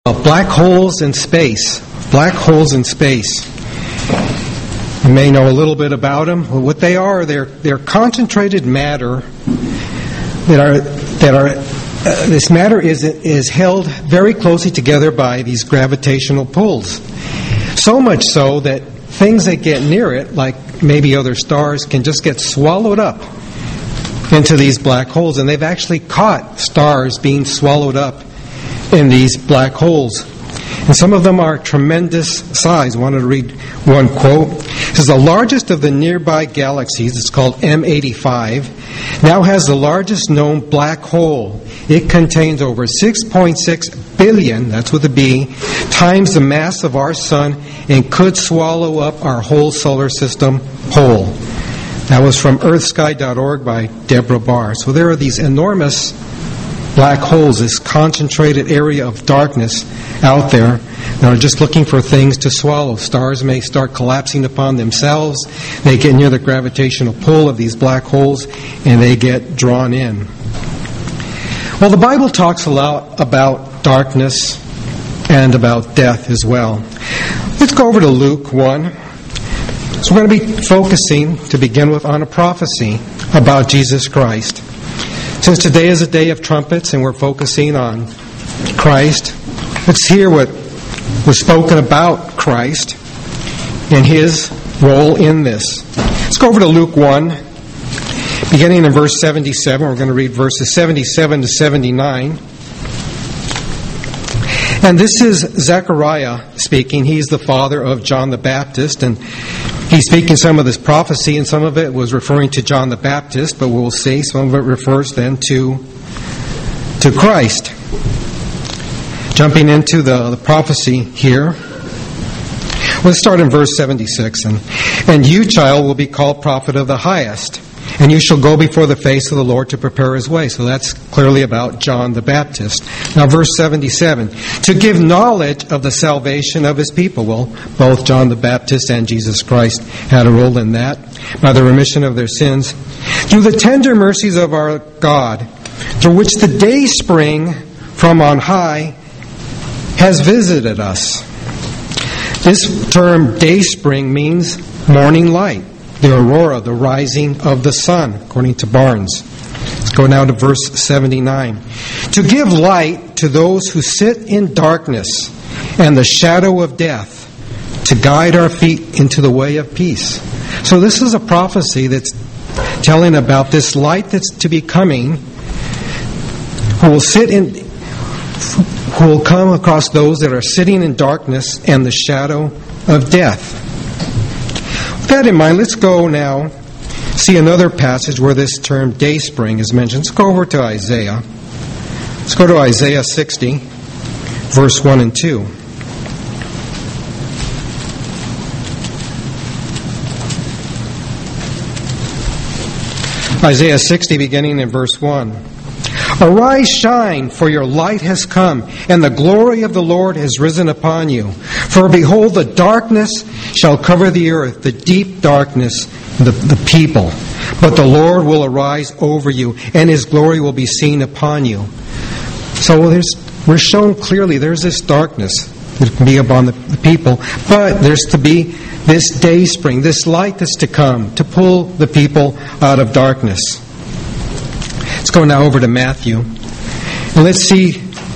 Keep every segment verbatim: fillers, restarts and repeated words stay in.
Black holes in space. Black holes in space. You may know a little bit about them. Well, what they are, they're they're concentrated matter that are that are. Uh, this matter is is held very closely together by these gravitational pulls. So much so that things that get near it, like maybe other stars, can just get swallowed up into these black holes. And they've actually caught stars being swallowed up in these black holes. And some of them are tremendous size. I wanted to read one quote. It says, the largest of the nearby galaxies, it's called M eighty-five, now has the largest known black hole. It contains over six point six billion, that's with a B, times the mass of our sun and could swallow up our whole solar system whole. That was from earth sky dot org by Deborah Barr. So there are these enormous black holes, this concentrated area of darkness out there that are just looking for things to swallow. Stars may start collapsing upon themselves. They get near the gravitational pull of these black holes and they get drawn in. Well, the Bible talks a lot about darkness and about death as well. Let's go over to Luke one. So we're going to be focusing, to begin with, on a prophecy about Jesus Christ. Since today is a day of trumpets and we're focusing on Christ, let's hear what was spoken about Christ and His role in this. Let's go over to Luke one, beginning in verse seventy-seven. We're going to read verses seventy-seven to seventy-nine. And this is Zechariah speaking. He's the father of John the Baptist, and he's speaking some of this prophecy, and some of it was referring to John the Baptist, but we'll see some of it refers then to, to Christ. Jumping into the, the prophecy here. Let's start in verse seventy-six. And, and you, child, will be called prophet of the highest, and you shall go before the face of the Lord to prepare His way. So that's clearly about John the Baptist. Now verse seventy-seven. To give knowledge of the salvation of His people. Well, both John the Baptist and Jesus Christ had a role in that. By the remission of their sins. Through the tender mercies of our God, through which the day spring from on high has visited us. This term day spring means morning light. The aurora, the rising of the sun, according to Barnes. Let's go now to verse seventy-nine. To give light to those who sit in darkness and the shadow of death, to guide our feet into the way of peace. So this is a prophecy that's telling about this light that's to be coming, who will sit in, who will come across those that are sitting in darkness and the shadow of death. With that in mind, let's go now see another passage where this term day spring is mentioned. Let's go over to Isaiah. Let's go to Isaiah sixty, verse one and two. Isaiah sixty, beginning in verse one. Arise, shine, for your light has come, and the glory of the Lord has risen upon you. For behold, the darkness shall cover the earth, the deep darkness, the, the people. But the Lord will arise over you, and His glory will be seen upon you. So there's, we're shown clearly there's this darkness that can be upon the, the people, but there's to be this day spring, this light that's to come, to pull the people out of darkness. Let's go now over to Matthew. And let's see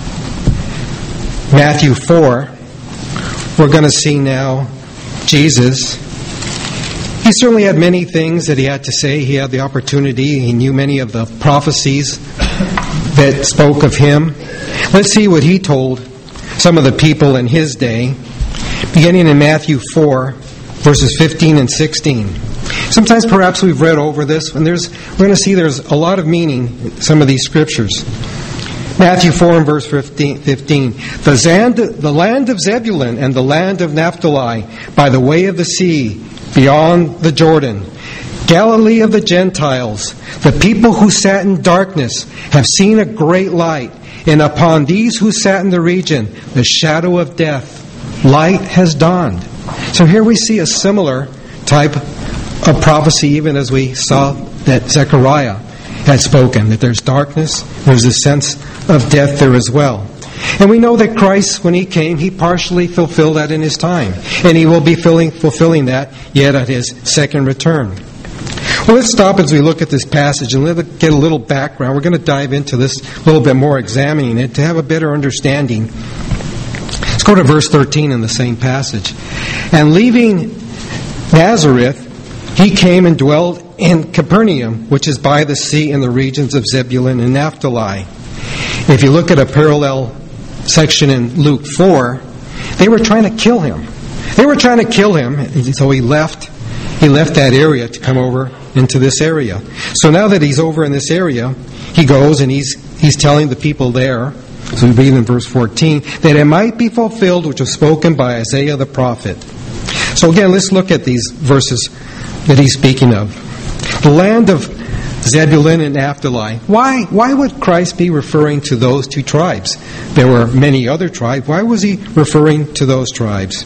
Matthew four. We're going to see now Jesus. He certainly had many things that He had to say. He had the opportunity. He knew many of the prophecies that spoke of Him. Let's see what He told some of the people in His day. Beginning in Matthew four, verses fifteen and sixteen. Sometimes perhaps we've read over this, and there's we're going to see there's a lot of meaning in some of these scriptures. Matthew four and verse fifteen. The, Zand, the land of Zebulun and the land of Naphtali, by the way of the sea, beyond the Jordan, Galilee of the Gentiles, the people who sat in darkness have seen a great light, and upon these who sat in the region, the shadow of death, light has dawned. So here we see a similar type of prophecy, even as we saw that Zechariah had spoken, that there's darkness, there's a sense of death there as well. And we know that Christ, when He came, He partially fulfilled that in His time. And He will be filling, fulfilling that yet at His second return. Well, let's stop as we look at this passage and let's get a little background. We're going to dive into this a little bit more, examining it to have a better understanding. Let's go to verse thirteen in the same passage. And leaving Nazareth, He came and dwelt in Capernaum, which is by the sea in the regions of Zebulun and Naphtali. If you look at a parallel section in Luke four, they were trying to kill Him. They were trying to kill Him, so He left He left that area to come over into this area. So now that He's over in this area, He goes and He's He's telling the people there, so we read in verse fourteen, that it might be fulfilled which was spoken by Isaiah the prophet. So again, let's look at these verses that He's speaking of. The land of Zebulun and Naphtali. Why, why would Christ be referring to those two tribes? There were many other tribes. Why was He referring to those tribes?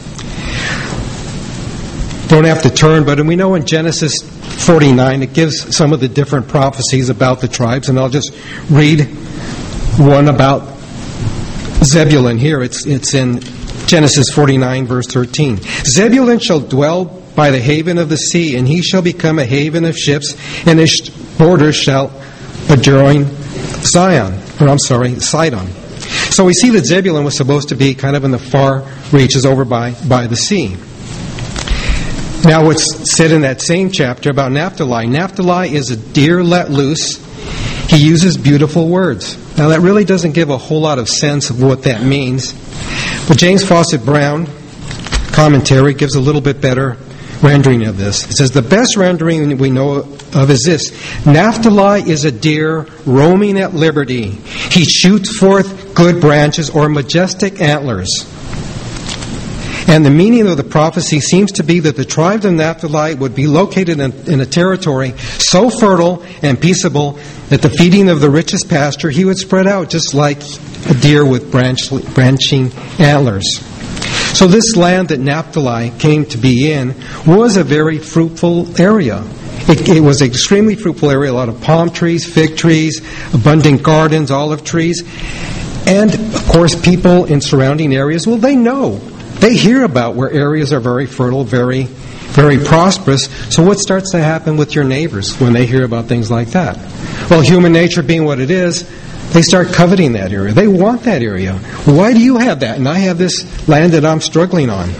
Don't have to turn, but we know in Genesis forty-nine it gives some of the different prophecies about the tribes, and I'll just read one about Zebulun here. It's it's in Genesis forty-nine, verse thirteen. Zebulun shall dwell by the haven of the sea, and he shall become a haven of ships, and his borders shall adjoin Zion, or I'm sorry, Sidon. So we see that Zebulun was supposed to be kind of in the far reaches over by, by the sea. Now what's said in that same chapter about Naphtali. Naphtali is a deer let loose. He uses beautiful words. Now that really doesn't give a whole lot of sense of what that means. But James Fawcett Brown commentary gives a little bit better rendering of this. It says, the best rendering we know of is this. Naphtali is a deer roaming at liberty. He shoots forth good branches or majestic antlers. And the meaning of the prophecy seems to be that the tribe of Naphtali would be located in, in a territory so fertile and peaceable that the feeding of the richest pasture he would spread out just like a deer with branch, branching antlers. So this land that Naphtali came to be in was a very fruitful area. It, it was an extremely fruitful area, a lot of palm trees, fig trees, abundant gardens, olive trees. And, of course, people in surrounding areas, well, they know. They hear about where areas are very fertile, very, very prosperous. So what starts to happen with your neighbors when they hear about things like that? Well, human nature being what it is, they start coveting that area. They want that area. Why do you have that? And I have this land that I'm struggling on.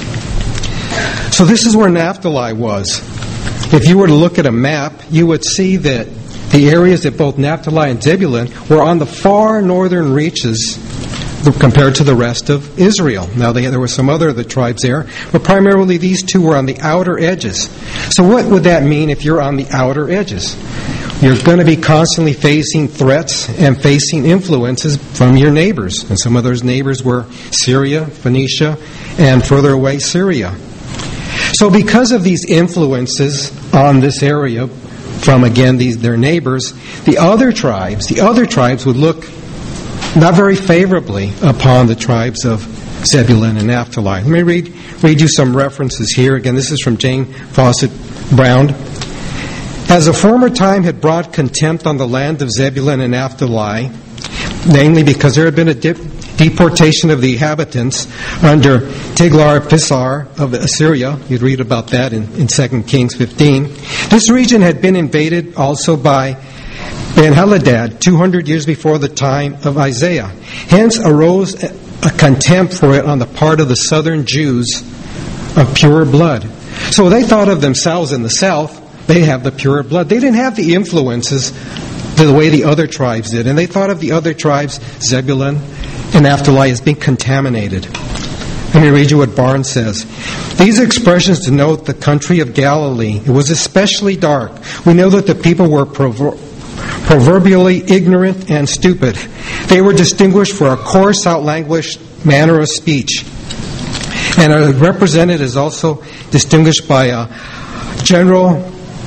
So this is where Naphtali was. If you were to look at a map, you would see that the areas that both Naphtali and Zebulun were on the far northern reaches compared to the rest of Israel. Now, they, there were some other of the tribes there, but primarily these two were on the outer edges. So what would that mean if you're on the outer edges? You're going to be constantly facing threats and facing influences from your neighbors. And some of those neighbors were Syria, Phoenicia, and further away, Syria. So because of these influences on this area from, again, these their neighbors, the other tribes, the other tribes would look not very favorably upon the tribes of Zebulun and Naphtali. Let me read, read you some references here. Again, this is from James Fawcett Brown. As a former time had brought contempt on the land of Zebulun and Naphtali, namely because there had been a dip, deportation of the inhabitants under Tiglath-Pileser of Assyria. You'd read about that in, in Second Kings fifteen. This region had been invaded also by Ben-Hadad two hundred years before the time of Isaiah. Hence arose a contempt for it on the part of the southern Jews of pure blood. So they thought of themselves in the south, they have the pure blood. They didn't have the influences the way the other tribes did. And they thought of the other tribes, Zebulun and Naphtali, as being contaminated. Let me read you what Barnes says. These expressions denote the country of Galilee. It was especially dark. We know that the people were provo- proverbially ignorant and stupid. They were distinguished for a coarse, outlanguished manner of speech, and are represented as also distinguished by a general,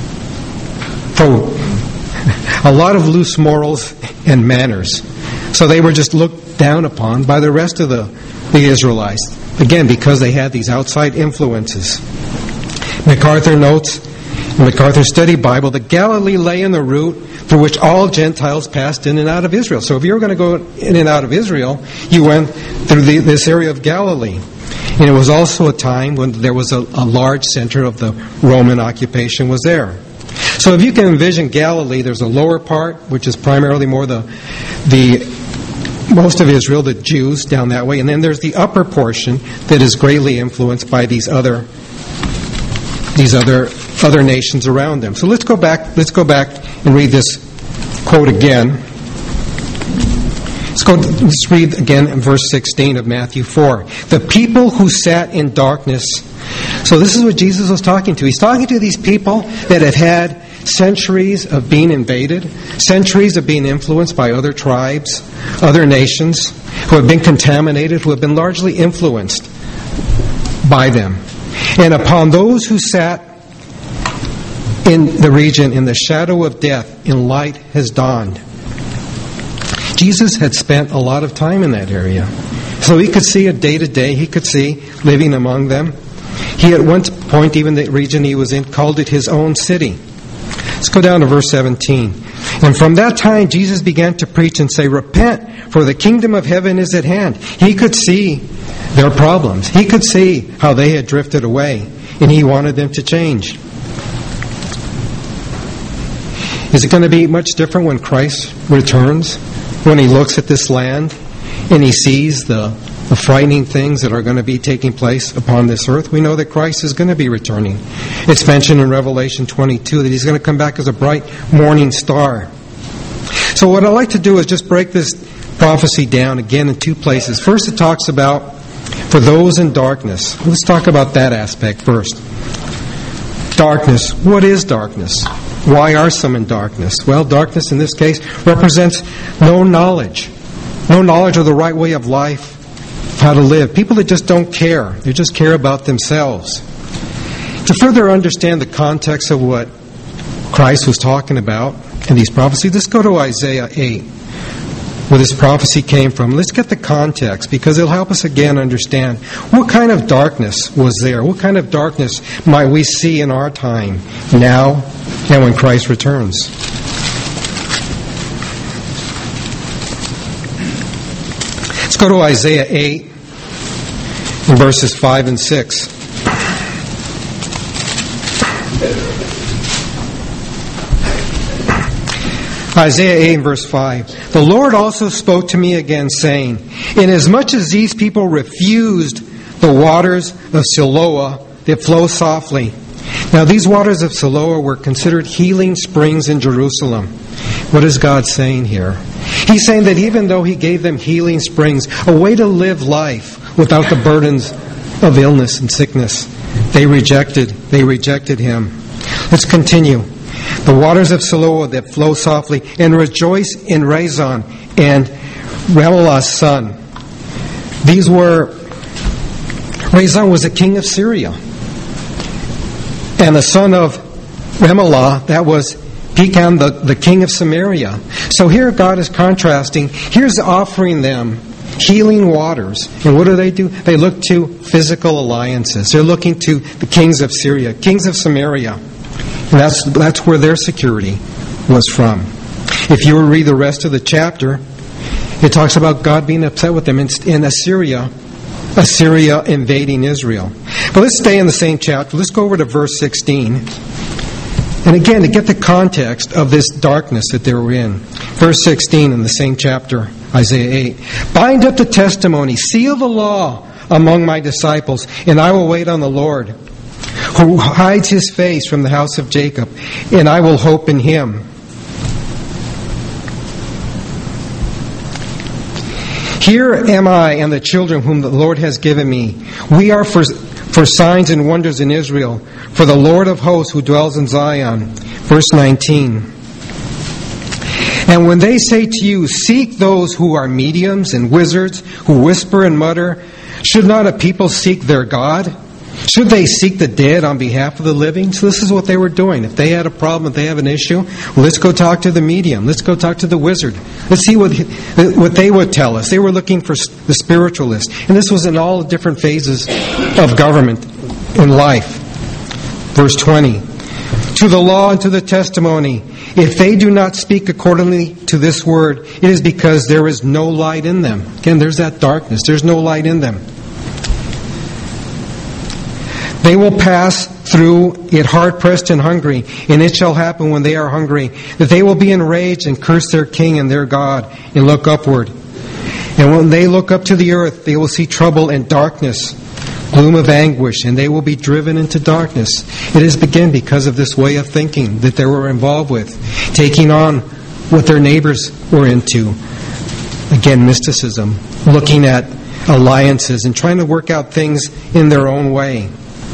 a lot of loose morals and manners. So they were just looked down upon by the rest of the, the Israelites. Again, because they had these outside influences. MacArthur notes, MacArthur Study Bible, that Galilee lay in the route through which all Gentiles passed in and out of Israel. So if you were going to go in and out of Israel, you went through the, this area of Galilee. And it was also a time when there was a, a large center of the Roman occupation was there. So if you can envision Galilee, there's a lower part, which is primarily more the the most of Israel, the Jews down that way, and then there's the upper portion that is greatly influenced by these other these other other nations around them. So let's go back let's go back and read this quote again. Let's go let's read again in verse sixteen of Matthew four. The people who sat in darkness. So this is what Jesus was talking to. He's talking to these people that have had centuries of being invaded, centuries of being influenced by other tribes, other nations, who have been contaminated, who have been largely influenced by them. And upon those who sat in the region in the shadow of death, in light has dawned. Jesus had spent a lot of time in that area. So he could see it day to day. He could see living among them. He at one point, even the region he was in, called it his own city. Let's go down to verse seventeen. And from that time, Jesus began to preach and say, repent, for the kingdom of heaven is at hand. He could see their problems. He could see how they had drifted away, and he wanted them to change. Is it going to be much different when Christ returns? When he looks at this land and he sees the, the frightening things that are going to be taking place upon this earth? We know that Christ is going to be returning. It's mentioned in Revelation twenty-two that he's going to come back as a bright morning star. So what I'd like to do is just break this prophecy down again in two places. First, it talks about for those in darkness. Let's talk about that aspect first. Darkness. What is darkness? Why are some in darkness? Well, darkness in this case represents no knowledge. No knowledge of the right way of life, how to live. People that just don't care. They just care about themselves. To further understand the context of what Christ was talking about in these prophecies, let's go to Isaiah eight, where this prophecy came from. Let's get the context, because it'll help us again understand what kind of darkness was there. What kind of darkness might we see in our time now and when Christ returns? Let's go to Isaiah eight, in verses five and six. Isaiah eight and verse five. The Lord also spoke to me again, saying, inasmuch as these people refused the waters of Siloah that flow softly. Now these waters of Siloah were considered healing springs in Jerusalem. What is God saying here? He's saying that even though he gave them healing springs, a way to live life without the burdens of illness and sickness, they rejected, they rejected him. Let's continue. The waters of Siloah that flow softly, and rejoice in Rezon and Remaliah's son. These were, Rezon was a king of Syria. And the son of Remaliah, that was Pekah, the, the king of Samaria. So here God is contrasting. Here's offering them healing waters. And what do they do? They look to physical alliances. They're looking to the kings of Syria, kings of Samaria. And that's, that's where their security was from. If you read the rest of the chapter, it talks about God being upset with them in, in Assyria, Assyria invading Israel. But let's stay in the same chapter. Let's go over to verse sixteen. And again, to get the context of this darkness that they were in. Verse sixteen in the same chapter, Isaiah eight. Bind up the testimony, seal the law among my disciples, and I will wait on the Lord, who hides his face from the house of Jacob, and I will hope in him. Here am I and the children whom the Lord has given me. We are for, for signs and wonders in Israel, for the Lord of hosts who dwells in Zion. Verse nineteen. And when they say to you, seek those who are mediums and wizards, who whisper and mutter, should not a people seek their God? Should they seek the dead on behalf of the living? So this is what they were doing. If they had a problem, if they have an issue, well, let's go talk to the medium. Let's go talk to the wizard. Let's see what what they would tell us. They were looking for the spiritualist. And this was in all different phases of government in life. Verse twenty. to the law and to the testimony. If they do not speak accordingly to this word, it is because there is no light in them. Again, there's that darkness. There's no light in them. They will pass through it hard-pressed and hungry, and it shall happen when they are hungry, that they will be enraged and curse their king and their God, and look upward. And when they look up to the earth, they will see trouble and darkness, gloom of anguish, and they will be driven into darkness. It is again because of this way of thinking that they were involved with, taking on what their neighbors were into. Again, mysticism, looking at alliances and trying to work out things in their own way.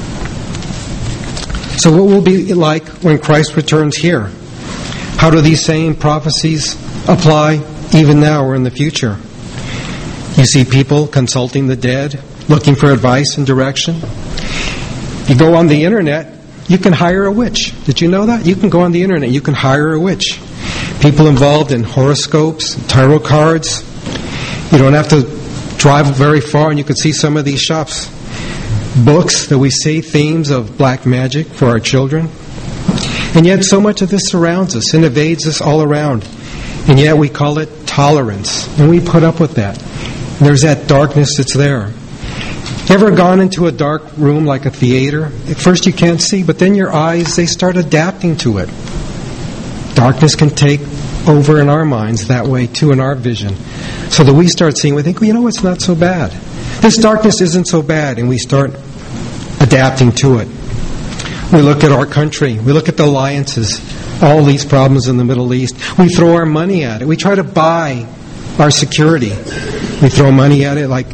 So what will it be like when Christ returns here? How do these same prophecies apply even now or in the future? You see people consulting the dead, looking for advice and direction. You go on the internet, you can hire a witch. Did you know that? You can go on the internet, you can hire a witch. People involved in horoscopes, tarot cards. You don't have to drive very far and you can see some of these shops. Books that we see, themes of black magic for our children. And yet so much of this surrounds us and invades us all around. And yet we call it tolerance. And we put up with that. And there's that darkness that's there. Ever gone into a dark room like a theater? At first you can't see, but then your eyes, they start adapting to it. Darkness can take over in our minds that way too, in our vision. So that we start seeing, we think, well, you know, it's not so bad. This darkness isn't so bad, and we start adapting to it. We look at our country. We look at the alliances, all these problems in the Middle East. We throw our money at it. We try to buy our security. We throw money at it like,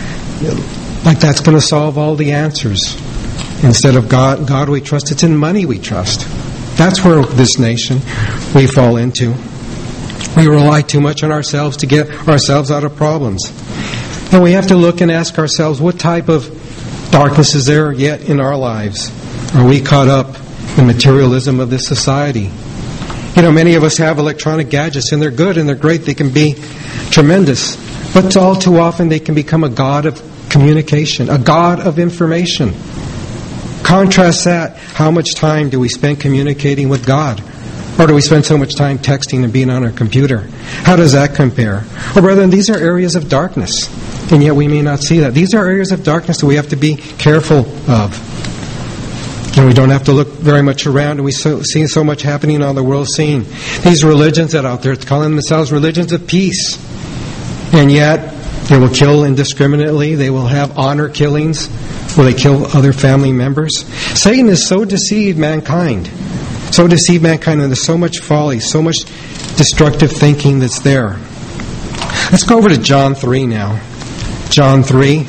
like that's going to solve all the answers. Instead of God, God we trust. It's in money we trust. That's where this nation we fall into. We rely too much on ourselves to get ourselves out of problems. And we have to look and ask ourselves, what type of darkness is there yet in our lives? Are we caught up in materialism of this society? You know, many of us have electronic gadgets, and they're good and they're great. They can be tremendous. But all too often they can become a god of communication, a god of information. Contrast that. How much time do we spend communicating with God? Or do we spend so much time texting and being on our computer? How does that compare? Or rather, these are areas of darkness, and yet we may not see that. These are areas of darkness that we have to be careful of. And we don't have to look very much around, and we so, see so much happening on the world scene. These religions that are out there calling themselves religions of peace, and yet they will kill indiscriminately. They will have honor killings where they kill other family members. Satan has so deceived mankind. So deceive mankind, and there's so much folly, so much destructive thinking that's there. Let's go over to John three now. John three.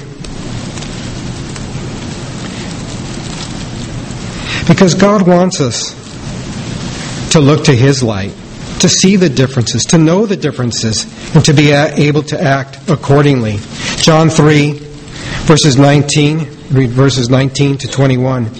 Because God wants us to look to His light, to see the differences, to know the differences, and to be able to act accordingly. John three, verses nineteen, read verses nineteen to twenty-one.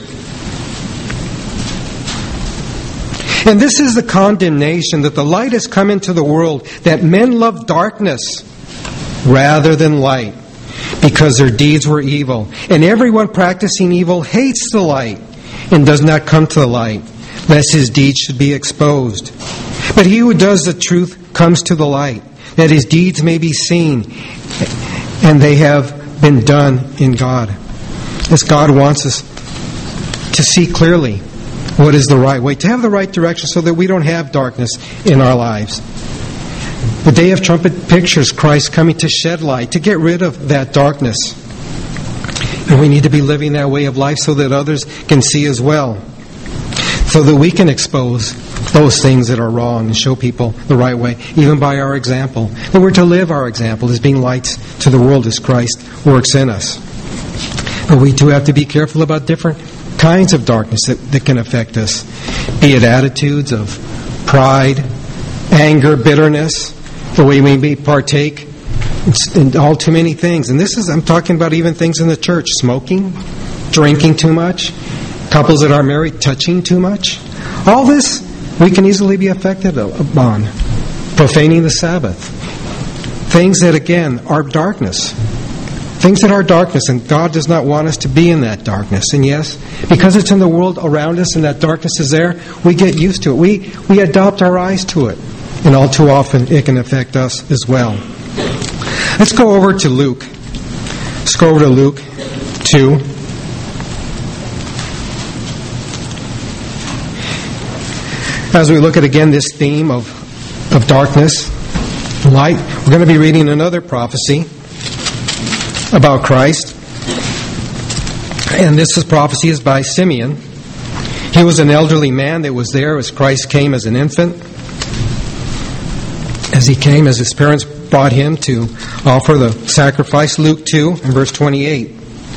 And this is the condemnation, that the light has come into the world, that men love darkness rather than light, because their deeds were evil. And everyone practicing evil hates the light and does not come to the light, lest his deeds should be exposed. But he who does the truth comes to the light, that his deeds may be seen, and they have been done in God. As God wants us to see clearly what is the right way, to have the right direction so that we don't have darkness in our lives. The day of trumpet pictures Christ coming to shed light, to get rid of that darkness. And we need to be living that way of life so that others can see as well. So that we can expose those things that are wrong and show people the right way, even by our example. That we're to live our example as being lights to the world as Christ works in us. But we too have to be careful about different kinds of darkness that, that can affect us, be it attitudes of pride, anger, bitterness, the way we may partake in all too many things. And this is, I'm talking about even things in the church, smoking, drinking too much, couples that are married touching too much. All this we can easily be affected upon. Profaning the Sabbath. Things that, again, are darkness. things that are darkness, and God does not want us to be in that darkness. And yes, because it's in the world around us and that darkness is there, we get used to it. We, we adopt our eyes to it. And all too often, it can affect us as well. Let's go over to Luke. Let's go over to Luke two. As we look at, again, this theme of, of darkness, light, we're going to be reading another prophecy about Christ. And this is prophecy is by Simeon. He was an elderly man that was there as Christ came as an infant. As he came, as his parents brought him to offer the sacrifice. Luke two and verse twenty-eight.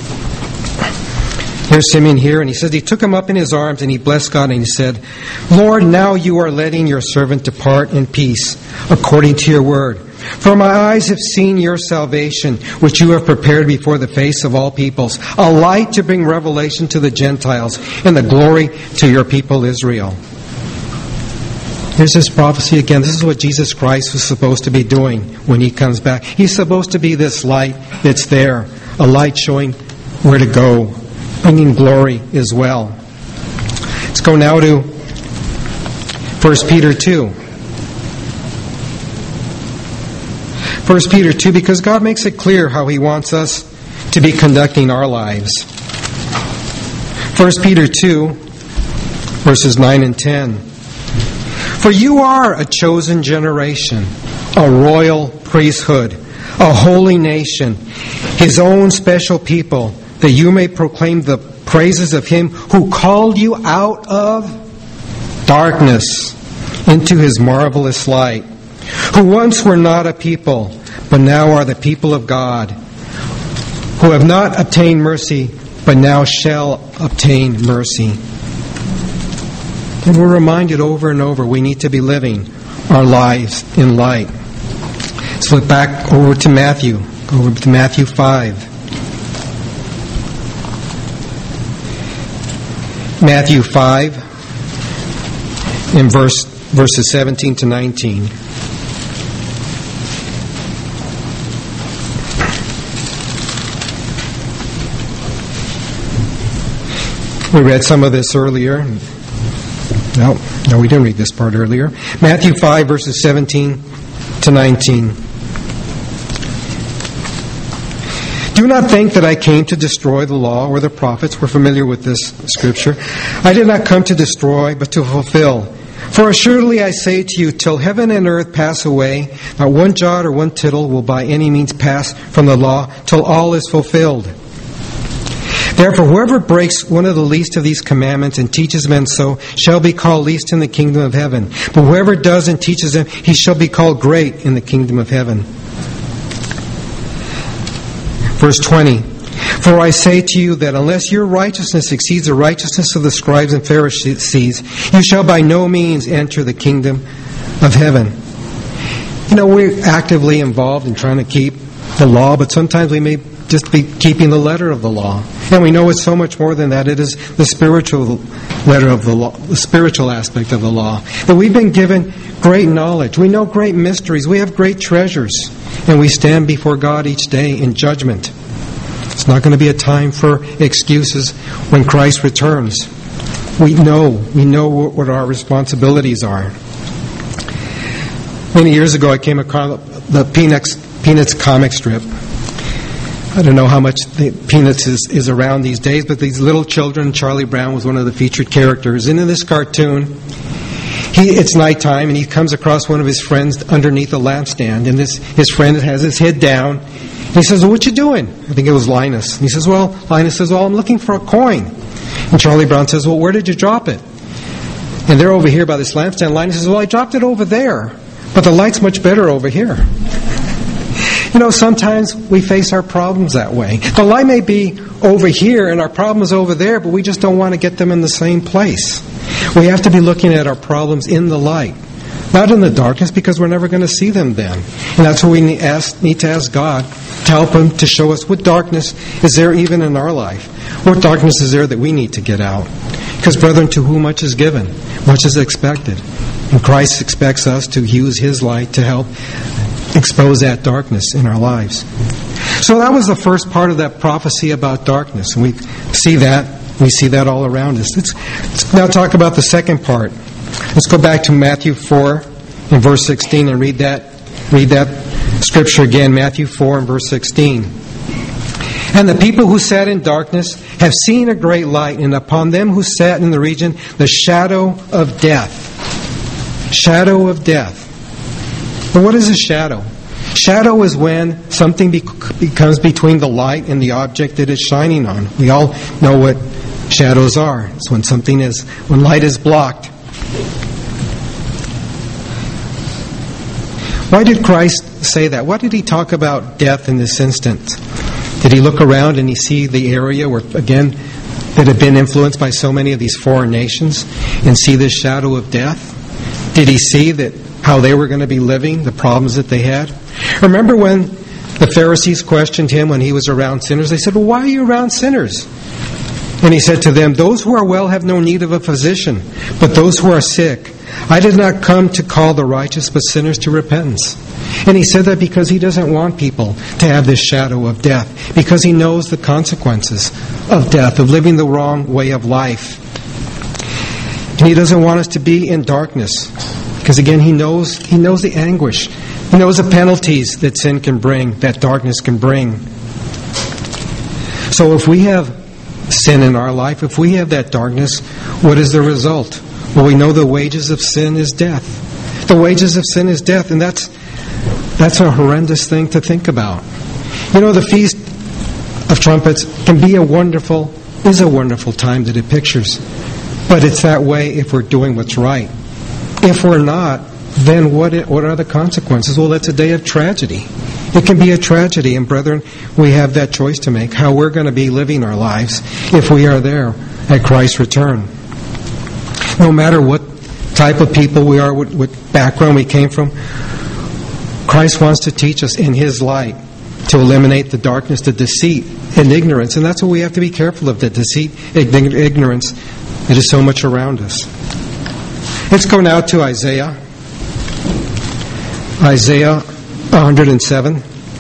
Here's Simeon here, and he says, he took him up in his arms, and he blessed God, and he said, Lord, now you are letting your servant depart in peace, according to your word. For my eyes have seen your salvation, which you have prepared before the face of all peoples, a light to bring revelation to the Gentiles, and the glory to your people Israel. Here's this prophecy again. This is what Jesus Christ was supposed to be doing when He comes back. He's supposed to be this light that's there, a light showing where to go, bringing glory as well. Let's go now to First Peter two. First Peter two, because God makes it clear how He wants us to be conducting our lives. First Peter two, verses nine and ten. For you are a chosen generation, a royal priesthood, a holy nation, His own special people, that you may proclaim the praises of Him who called you out of darkness into His marvelous light, who once were not a people, but now are the people of God, who have not obtained mercy, but now shall obtain mercy. And we're reminded over and over we need to be living our lives in light. Let's look back over to Matthew. Go over to Matthew five. Matthew five, in verse verses seventeen to nineteen. We read some of this earlier. No, no, we didn't read this part earlier. Matthew five, verses seventeen to nineteen. Do not think that I came to destroy the law or the prophets. We're familiar with this scripture. I did not come to destroy, but to fulfill. For assuredly I say to you, till heaven and earth pass away, not one jot or one tittle will by any means pass from the law, till all is fulfilled. Therefore, whoever breaks one of the least of these commandments and teaches men so shall be called least in the kingdom of heaven. But whoever does and teaches them, he shall be called great in the kingdom of heaven. Verse twenty. For I say to you that unless your righteousness exceeds the righteousness of the scribes and Pharisees, you shall by no means enter the kingdom of heaven. You know, we're actively involved in trying to keep the law, but sometimes we may just be keeping the letter of the law. And we know it's so much more than that. It is the spiritual letter of the law, the spiritual aspect of the law. That we've been given great knowledge. We know great mysteries. We have great treasures. And we stand before God each day in judgment. It's not going to be a time for excuses when Christ returns. We know, we know what our responsibilities are. Many years ago, I came across the Peanuts, Peanuts comic strip. I don't know how much the Peanuts is, is around these days, but these little children, Charlie Brown was one of the featured characters. And in this cartoon, he, it's nighttime, and he comes across one of his friends underneath a lampstand, and this his friend has his head down. He says, well, what you doing? I think it was Linus. And he says, well, Linus says, well, I'm looking for a coin. And Charlie Brown says, well, where did you drop it? And they're over here by this lampstand. Linus says, well, I dropped it over there, but the light's much better over here. You know, sometimes we face our problems that way. The light may be over here and our problem is over there, but we just don't want to get them in the same place. We have to be looking at our problems in the light, not in the darkness, because we're never going to see them then. And that's what we need, ask, need to ask God to help Him to show us what darkness is there even in our life. What darkness is there that we need to get out? Because, brethren, to whom much is given, much is expected. And Christ expects us to use His light to help expose that darkness in our lives. So that was the first part of that prophecy about darkness. And we see that. We see that all around us. Let's, let's now talk about the second part. Let's go back to Matthew four and verse sixteen and read that, read that scripture again. Matthew four and verse sixteen. And the people who sat in darkness have seen a great light, and upon them who sat in the region, the shadow of death. Shadow of death. But what is a shadow? Shadow is when something bec- becomes between the light and the object that it's shining on. We all know what shadows are. It's when something is, when light is blocked. Why did Christ say that? Why did he talk about death in this instance? Did he look around and he see the area where, again, that had been influenced by so many of these foreign nations and see this shadow of death? Did he see that how they were going to be living, the problems that they had? Remember when the Pharisees questioned him when he was around sinners? They said, well, why are you around sinners? And he said to them, those who are well have no need of a physician, but those who are sick. I did not come to call the righteous, but sinners to repentance. And he said that because he doesn't want people to have this shadow of death, because he knows the consequences of death, of living the wrong way of life. And he doesn't want us to be in darkness, because again, he knows he knows the anguish. He knows the penalties that sin can bring, that darkness can bring. So if we have sin in our life, if we have that darkness, what is the result? Well, we know the wages of sin is death. The wages of sin is death, and that's that's a horrendous thing to think about. You know, the Feast of Trumpets can be a wonderful, is a wonderful time that it pictures. But it's that way if we're doing what's right. If we're not, then what what are the consequences? Well, that's a day of tragedy. It can be a tragedy, and brethren, we have that choice to make, how we're going to be living our lives if we are there at Christ's return. No matter what type of people we are, what, what background we came from, Christ wants to teach us in His light to eliminate the darkness, the deceit, and ignorance. And that's what we have to be careful of, the deceit, ignorance that is so much around us. Let's go now to Isaiah. Isaiah one hundred seven.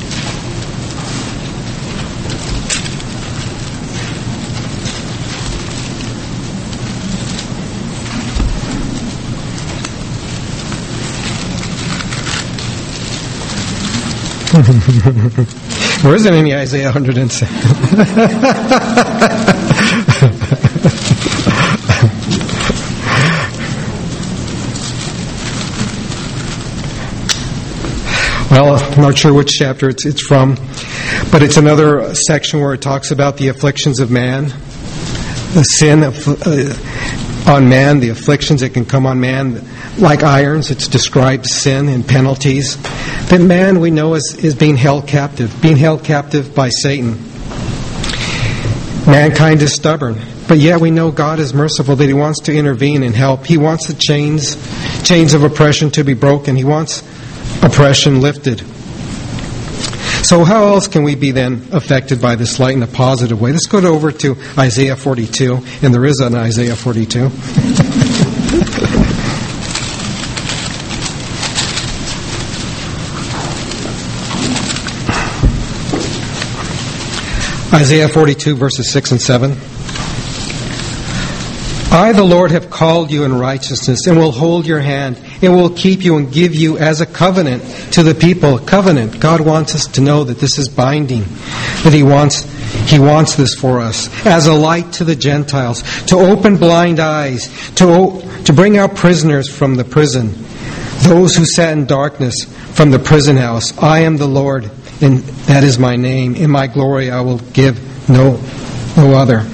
There isn't any Isaiah one hundred seven. Well, I'm not sure which chapter it's, it's from, but it's another section where it talks about the afflictions of man, the sin of, uh, on man, the afflictions that can come on man, like irons. It's described sin and penalties. That man, we know, is, is being held captive, being held captive by Satan. Mankind is stubborn, but yet we know God is merciful, that He wants to intervene and help. He wants the chains, chains of oppression to be broken. He wants oppression lifted. So how else can we be then affected by this light in a positive way? Let's go over to Isaiah forty-two, and there is an Isaiah forty-two. Isaiah forty-two, verses six and seven. I, the Lord, have called you in righteousness, and will hold your hand, and will keep you and give you as a covenant to the people. Covenant. God wants us to know that this is binding, that He wants He wants this for us. As a light to the Gentiles, to open blind eyes, to, to bring out prisoners from the prison, those who sat in darkness from the prison house. I am the Lord, and that is my name. In my glory I will give no, no other.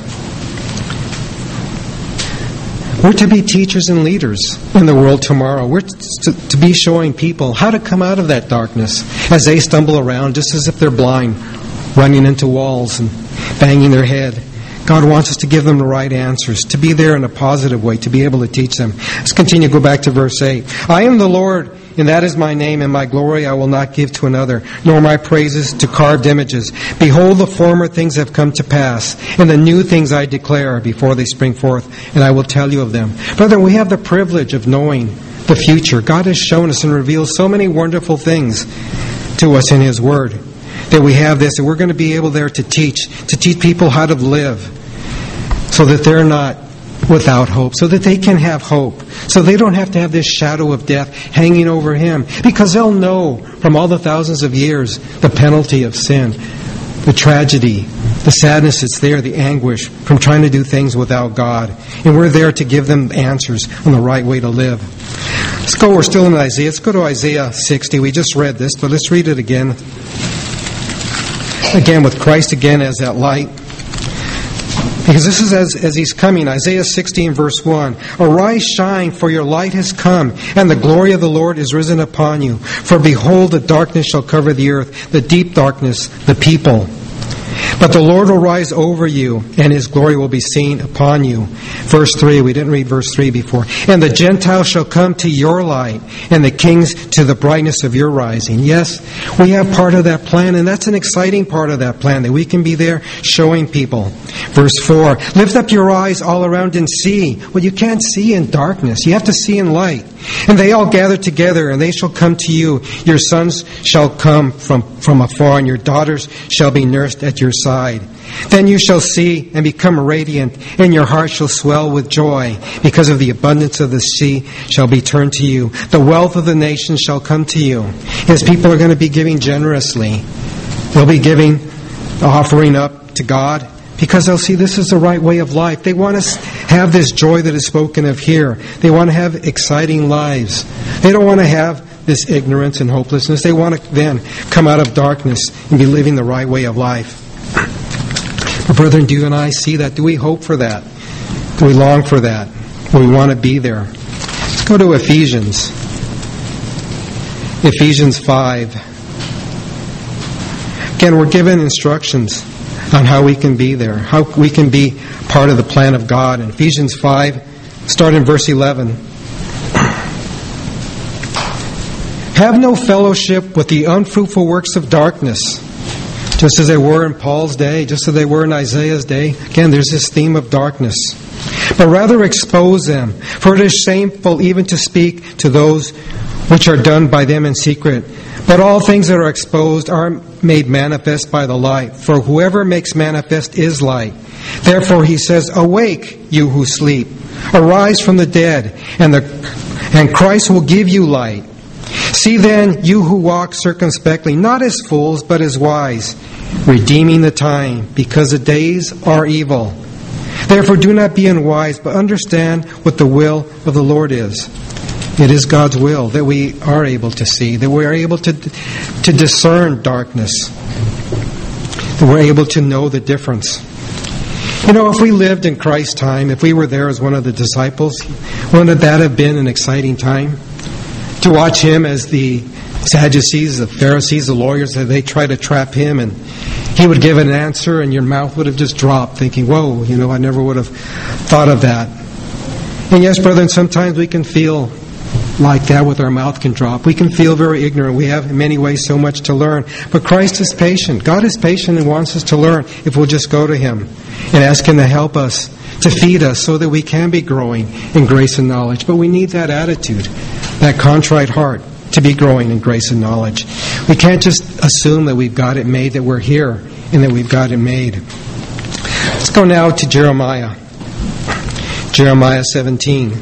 We're to be teachers and leaders in the world tomorrow. We're to, to be showing people how to come out of that darkness as they stumble around, just as if they're blind, running into walls and banging their head. God wants us to give them the right answers, to be there in a positive way, to be able to teach them. Let's continue, go back to verse eight. I am the Lord, and that is my name, and my glory I will not give to another, nor my praises to carved images. Behold, the former things have come to pass, and the new things I declare before they spring forth, and I will tell you of them. Brethren, we have the privilege of knowing the future. God has shown us and revealed so many wonderful things to us in His Word, that we have this, and we're going to be able there to teach, to teach people how to live, so that they're not without hope, so that they can have hope, so they don't have to have this shadow of death hanging over him, because they'll know from all the thousands of years the penalty of sin, the tragedy, the sadness that's there, the anguish from trying to do things without God. And we're there to give them answers on the right way to live. Let's go, we're still in Isaiah. Let's go to Isaiah sixty. We just read this, but let's read it again. Again, with Christ again as that light. Because this is as, as He's coming. Isaiah sixteen, verse one. Arise, shine, for your light has come, and the glory of the Lord is risen upon you. For behold, the darkness shall cover the earth, the deep darkness, the people. But the Lord will rise over you, and His glory will be seen upon you. Verse three, we didn't read verse three before. And the Gentiles shall come to your light, and the kings to the brightness of your rising. Yes, we have part of that plan, and that's an exciting part of that plan, that we can be there showing people. Verse four, lift up your eyes all around and see. Well, you can't see in darkness. You have to see in light. And they all gather together, and they shall come to you. Your sons shall come from, from afar, and your daughters shall be nursed at your side. Then you shall see and become radiant, and your heart shall swell with joy, because of the abundance of the sea shall be turned to you. The wealth of the nations shall come to you. His people are going to be giving generously. They'll be giving, offering up to God, because they'll see this is the right way of life. They want to have this joy that is spoken of here. They want to have exciting lives. They don't want to have this ignorance and hopelessness. They want to then come out of darkness and be living the right way of life. But brethren, do you and I see that? Do we hope for that? Do we long for that? Do we want to be there? Let's go to Ephesians. Ephesians five. Again, we're given instructions on how we can be there, how we can be part of the plan of God. In Ephesians five, start in verse eleven. Have no fellowship with the unfruitful works of darkness, just as they were in Paul's day, just as they were in Isaiah's day. Again, there's this theme of darkness. But rather expose them, for it is shameful even to speak to those which are done by them in secret. But all things that are exposed are made manifest by the light. For whoever makes manifest is light. Therefore he says, awake, you who sleep. Arise from the dead, and, the, and Christ will give you light. See then, you who walk circumspectly, not as fools, but as wise, redeeming the time, because the days are evil. Therefore do not be unwise, but understand what the will of the Lord is. It is God's will that we are able to see, that we are able to, to discern darkness, that we're able to know the difference. You know, if we lived in Christ's time, if we were there as one of the disciples, wouldn't that have been an exciting time? To watch Him as the Sadducees, the Pharisees, the lawyers, they try to trap Him, and He would give an answer and your mouth would have just dropped, thinking, whoa, you know, I never would have thought of that. And yes, brethren, sometimes we can feel like that, with our mouth can drop. We can feel very ignorant. We have in many ways so much to learn. But Christ is patient. God is patient and wants us to learn if we'll just go to Him and ask Him to help us, to feed us so that we can be growing in grace and knowledge. But we need that attitude, that contrite heart, to be growing in grace and knowledge. We can't just assume that we've got it made, that we're here and that we've got it made. Let's go now to Jeremiah. Jeremiah seventeen.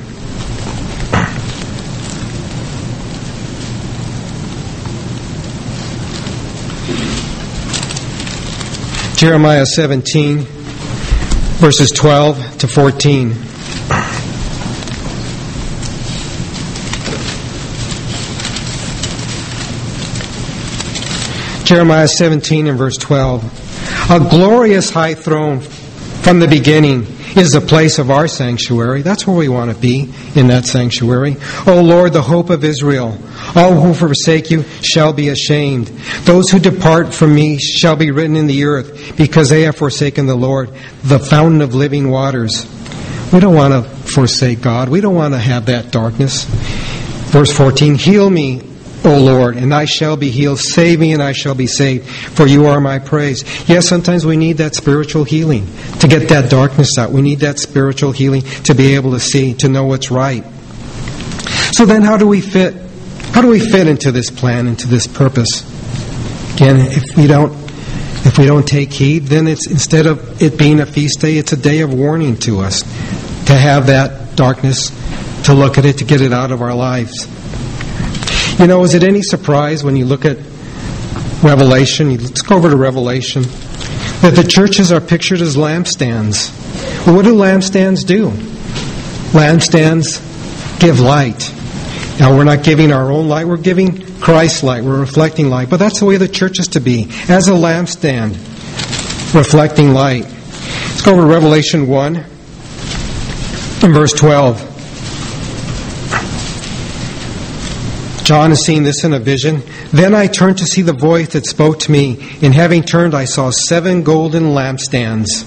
Jeremiah seventeen, verses twelve to fourteen. Jeremiah seventeen and verse twelve. A glorious high throne from the beginning is the place of our sanctuary. That's where we want to be, in that sanctuary. O Lord, the hope of Israel. All who forsake you shall be ashamed. Those who depart from me shall be written in the earth, because they have forsaken the Lord, the fountain of living waters. We don't want to forsake God. We don't want to have that darkness. Verse fourteen, heal me, O Lord, and I shall be healed. Save me, and I shall be saved, for you are my praise. Yes, sometimes we need that spiritual healing to get that darkness out. We need that spiritual healing to be able to see, to know what's right. So then how do we fit? How do we fit into this plan, into this purpose? Again, if we don't if we don't take heed, then it's instead of it being a feast day, it's a day of warning to us to have that darkness, to look at it, to get it out of our lives. You know, is it any surprise when you look at Revelation, let's go over to Revelation, that the churches are pictured as lampstands. Well, what do lampstands do? Lampstands give light. Now, we're not giving our own light, we're giving Christ's light, we're reflecting light. But that's the way the church is to be, as a lampstand, reflecting light. Let's go over to Revelation one, and verse twelve. John is seeing this in a vision. Then I turned to see the voice that spoke to me. And having turned, I saw seven golden lampstands.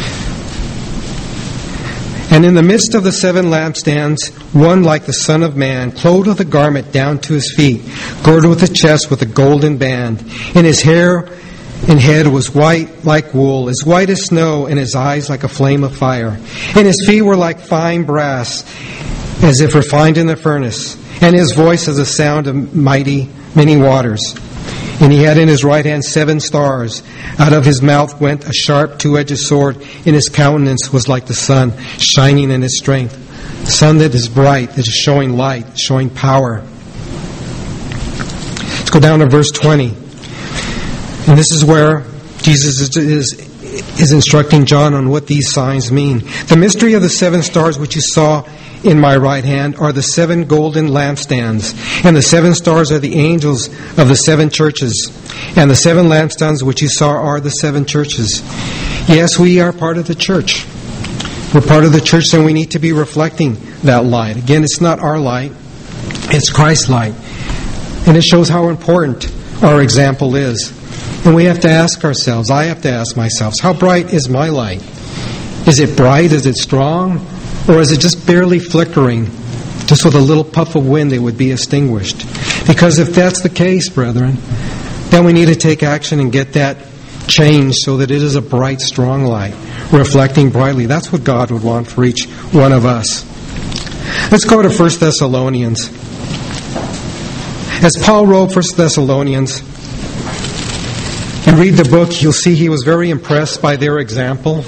And in the midst of the seven lampstands, one like the Son of Man, clothed with a garment down to his feet, girded with a chest with a golden band. And his hair and head was white like wool, as white as snow, and his eyes like a flame of fire. And his feet were like fine brass, as if refined in the furnace. And his voice as a sound of mighty many waters. And he had in his right hand seven stars. Out of his mouth went a sharp two-edged sword. And his countenance was like the sun, shining in its strength. The sun that is bright, that is showing light, showing power. Let's go down to verse twenty. And this is where Jesus is, is, is instructing John on what these signs mean. The mystery of the seven stars which you saw in my right hand are the seven golden lampstands, and the seven stars are the angels of the seven churches, and the seven lampstands which you saw are the seven churches. Yes, we are part of the church. We're part of the church, and we need to be reflecting that light. Again, it's not our light, it's Christ's light. And it shows how important our example is. And we have to ask ourselves, I have to ask myself, how bright is my light? Is it bright? Is it strong? Or is it just barely flickering? Just with a little puff of wind, it would be extinguished. Because if that's the case, brethren, then we need to take action and get that changed so that it is a bright, strong light, reflecting brightly. That's what God would want for each one of us. Let's go to First Thessalonians. As Paul wrote First Thessalonians, and read the book, you'll see he was very impressed by their example.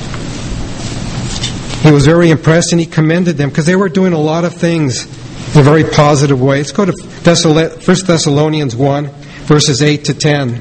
He was very impressed, and he commended them because they were doing a lot of things in a very positive way. Let's go to First Thessalonians one, verses eight to ten.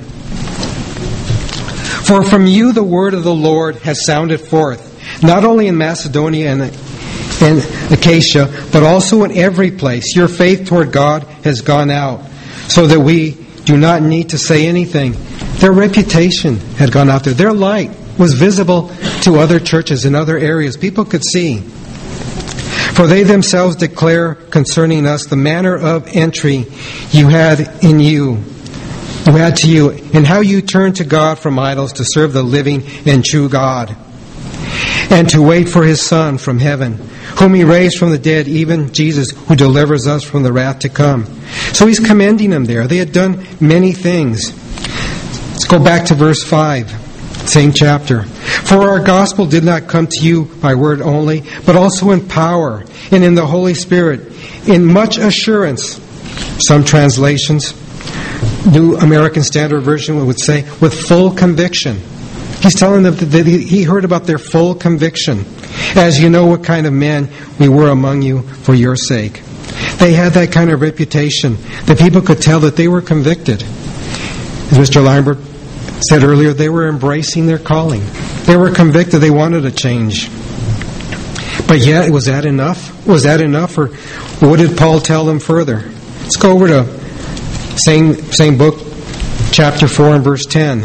For from you the word of the Lord has sounded forth, not only in Macedonia and, and Achaia, but also in every place. Your faith toward God has gone out, so that we do not need to say anything. Their reputation had gone out there. Their light was visible to other churches in other areas. People could see. For they themselves declare concerning us the manner of entry you had in you, you had to you, and how you turned to God from idols to serve the living and true God, and to wait for His Son from heaven, whom He raised from the dead, even Jesus, who delivers us from the wrath to come. So He's commending them there. They had done many things. Let's go back to verse five. Same chapter. For our gospel did not come to you by word only, but also in power and in the Holy Spirit, in much assurance. Some translations, New American Standard Version would say, with full conviction. He's telling them that he heard about their full conviction. As you know what kind of men we were among you for your sake. They had that kind of reputation that people could tell that they were convicted. As Mister Lambert said earlier, they were embracing their calling. They were convicted. They wanted a change. But yet, was that enough? Was that enough? Or what did Paul tell them further? Let's go over to same same book, chapter four and verse ten.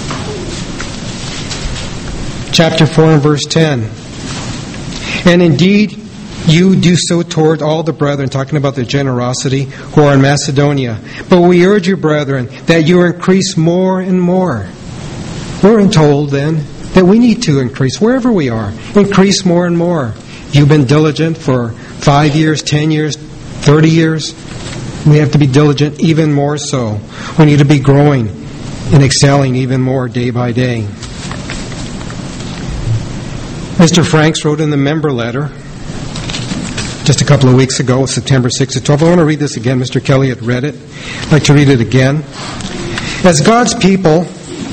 Chapter four and verse ten. And indeed, you do so toward all the brethren, talking about their generosity, who are in Macedonia. But we urge you, brethren, that you increase more and more. We're told then that we need to increase wherever we are. Increase more and more. You've been diligent for five years, ten years, thirty years. We have to be diligent even more so. We need to be growing and excelling even more day by day. Mister Franks wrote in the member letter, just a couple of weeks ago, September sixth to twelve. I want to read this again. Mister Kelly had read it. I'd like to read it again. As God's people,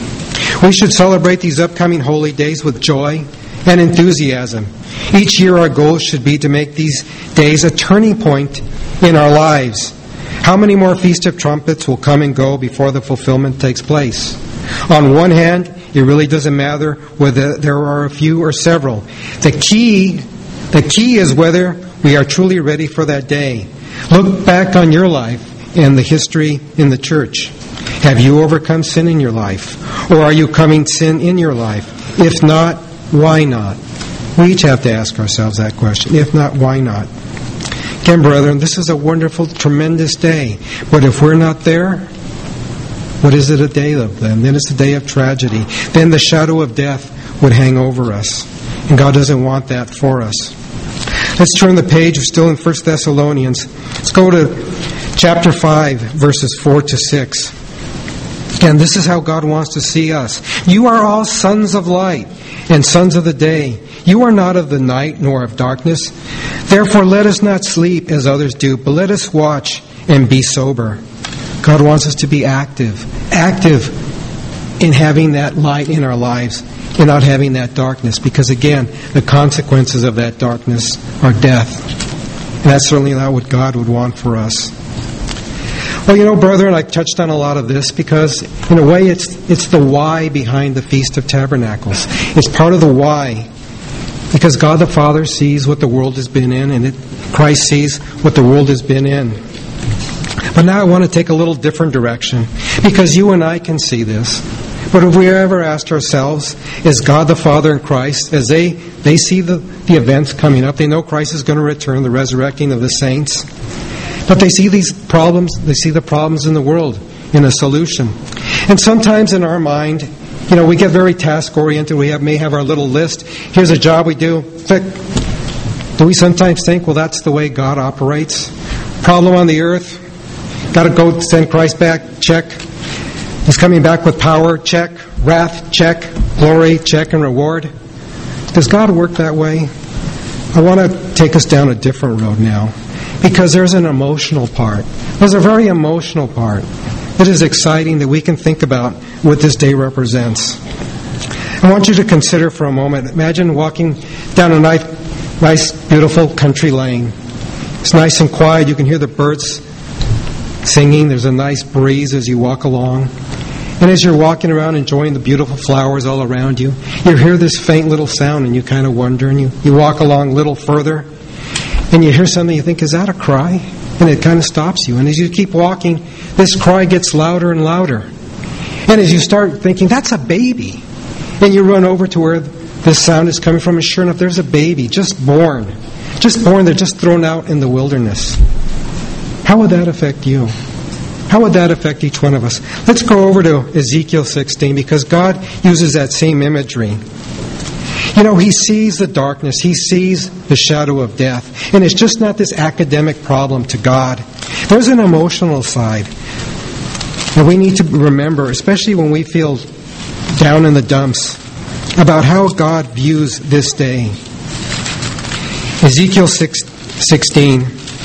we should celebrate these upcoming holy days with joy and enthusiasm. Each year our goal should be to make these days a turning point in our lives. How many more Feast of Trumpets will come and go before the fulfillment takes place? On one hand, it really doesn't matter whether there are a few or several. The key, the key is whether we are truly ready for that day. Look back on your life and the history in the church. Have you overcome sin in your life? Or are you coming sin in your life? If not, why not? We each have to ask ourselves that question. If not, why not? Again, brethren, this is a wonderful, tremendous day. But if we're not there, what is it a day of then? Then it's a day of tragedy. Then the shadow of death would hang over us. And God doesn't want that for us. Let's turn the page. We're still in First Thessalonians. Let's go to chapter five, verses four to six. Again, this is how God wants to see us. You are all sons of light and sons of the day. You are not of the night nor of darkness. Therefore, let us not sleep as others do, but let us watch and be sober. God wants us to be active. Active in having that light in our lives and not having that darkness. Because again, the consequences of that darkness are death. And that's certainly not what God would want for us. Well, you know, brethren, I touched on a lot of this because, in a way, it's it's the why behind the Feast of Tabernacles. It's part of the why. Because God the Father sees what the world has been in, and it, Christ sees what the world has been in. But now I want to take a little different direction, because you and I can see this. But have we ever asked ourselves, is God the Father and Christ, as they, they see the, the events coming up, they know Christ is going to return, the resurrecting of the saints, but they see these problems, they see the problems in the world in a solution. And sometimes in our mind, you know, we get very task-oriented. We have, may have our little list. Here's a job we do. Click. Do we sometimes think, well, that's the way God operates? Problem on the earth. Got to go send Christ back. Check. He's coming back with power. Check. Wrath. Check. Glory. Check. And reward. Does God work that way? I want to take us down a different road now, because there's an emotional part. There's a very emotional part. It is exciting that we can think about what this day represents. I want you to consider for a moment. Imagine walking down a nice, nice, beautiful country lane. It's nice and quiet. You can hear the birds singing. There's a nice breeze as you walk along. And as you're walking around enjoying the beautiful flowers all around you, you hear this faint little sound and you kind of wonder, and you, you walk along a little further and you hear something, you think, is that a cry? And it kind of stops you. And as you keep walking, this cry gets louder and louder. And as you start thinking, that's a baby, and you run over to where this sound is coming from, and sure enough, there's a baby just born. Just born, they're just thrown out in the wilderness. How would that affect you? How would that affect each one of us? Let's go over to Ezekiel sixteen, because God uses that same imagery. You know, He sees the darkness. He sees the shadow of death. And it's just not this academic problem to God. There's an emotional side. And we need to remember, especially when we feel down in the dumps, about how God views this day. Ezekiel sixteen,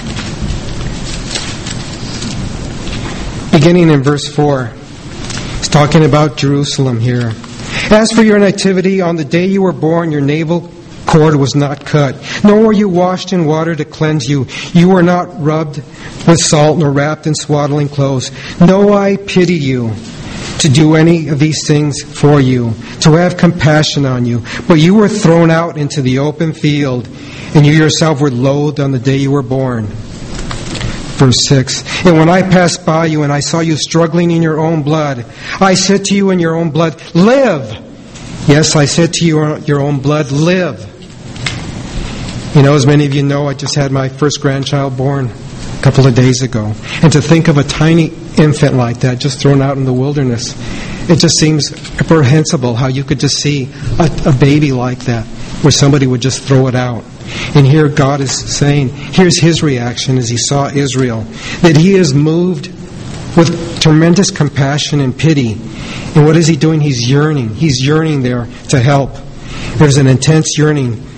beginning in verse four. It's talking about Jerusalem here. As for your nativity, on the day you were born, your navel cord was not cut, nor were you washed in water to cleanse you. You were not rubbed with salt, nor wrapped in swaddling clothes. No, I pity you to do any of these things for you, to have compassion on you. But you were thrown out into the open field, and you yourself were loathed on the day you were born. Verse six, and when I passed by you and I saw you struggling in your own blood, I said to you in your own blood, live. Yes, I said to you, your own blood, live. You know, as many of you know, I just had my first grandchild born a couple of days ago. And to think of a tiny infant like that just thrown out in the wilderness, it just seems reprehensible how you could just see a, a baby like that, where somebody would just throw it out. And here God is saying, here's His reaction as He saw Israel, that He is moved with tremendous compassion and pity. And what is He doing? He's yearning. He's yearning there to help. There's an intense yearning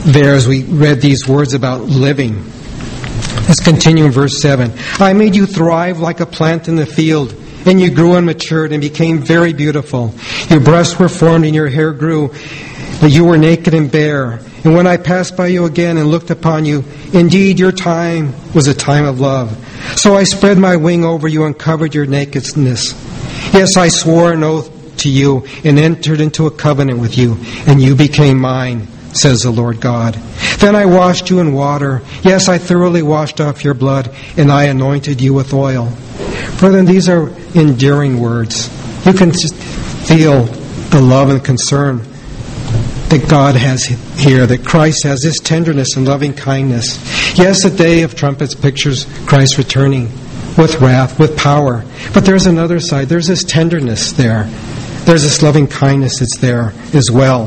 there as we read these words about living. Let's continue in verse seven. I made you thrive like a plant in the field, and you grew and matured and became very beautiful. Your breasts were formed and your hair grew, but you were naked and bare. And when I passed by you again and looked upon you, indeed your time was a time of love. So I spread my wing over you and covered your nakedness. Yes, I swore an oath to you and entered into a covenant with you, and you became mine, says the Lord God. Then I washed you in water. Yes, I thoroughly washed off your blood, and I anointed you with oil. Brethren, these are endearing words. You can just feel the love and concern that God has here, that Christ has, this tenderness and loving kindness. Yes, the day of trumpets pictures Christ returning with wrath, with power. But there's another side. There's this tenderness there. There's this loving kindness that's there as well.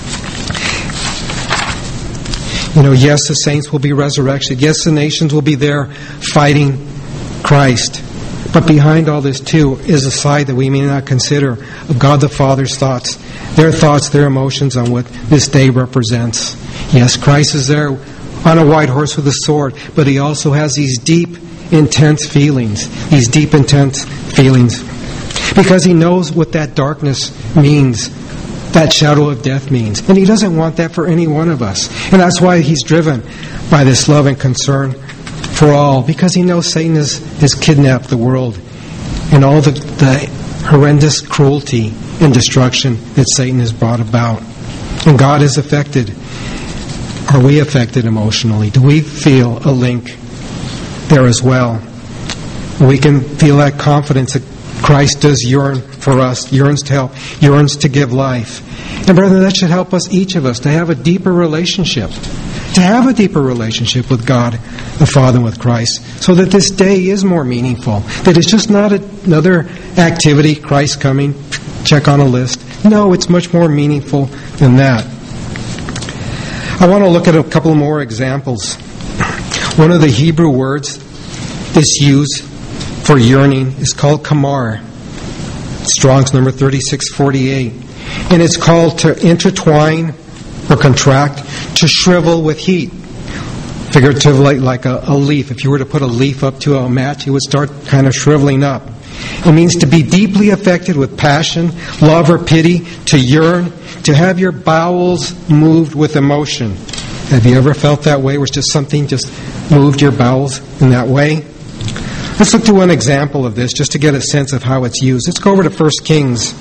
You know, yes, the saints will be resurrected. Yes, the nations will be there fighting Christ. But behind all this, too, is a side that we may not consider of God the Father's thoughts. Their thoughts, their emotions on what this day represents. Yes, Christ is there on a white horse with a sword, but He also has these deep, intense feelings. These deep, intense feelings. Because He knows what that darkness means. That shadow of death means. And He doesn't want that for any one of us. And that's why He's driven by this love and concern for all. Because He knows Satan has, has kidnapped the world. And all the, the horrendous cruelty and destruction that Satan has brought about. And God is affected. Are we affected emotionally? Do we feel a link there as well? We can feel that confidence that Christ does yearn for us, yearns to help, yearns to give life. And brethren, that should help us, each of us, to have a deeper relationship. To have a deeper relationship with God, the Father, and with Christ. So that this day is more meaningful. That it's just not another activity, Christ coming, check on a list. No, it's much more meaningful than that. I want to look at a couple more examples. One of the Hebrew words that's used for yearning is called kamar. Strong's number thirty-six forty-eight. And it's called to intertwine or contract, to shrivel with heat. Figuratively, like a, a leaf. If you were to put a leaf up to a match, it would start kind of shriveling up. It means to be deeply affected with passion, love, or pity, to yearn, to have your bowels moved with emotion. Have you ever felt that way, where it's just something just moved your bowels in that way? Let's look to one example of this, just to get a sense of how it's used. Let's go over to First Kings.